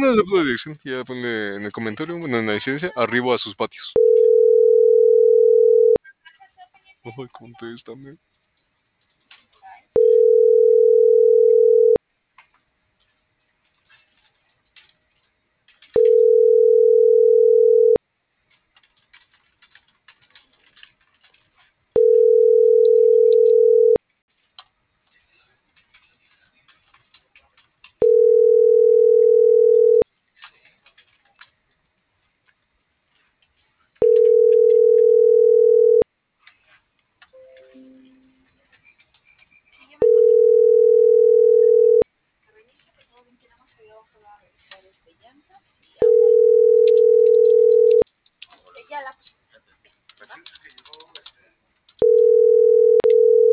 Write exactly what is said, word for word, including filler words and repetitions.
mándanos la puta dirección. Y ya ponle en el comentario, bueno, en la incidencia, arriba a sus patios. Ay, contéstame.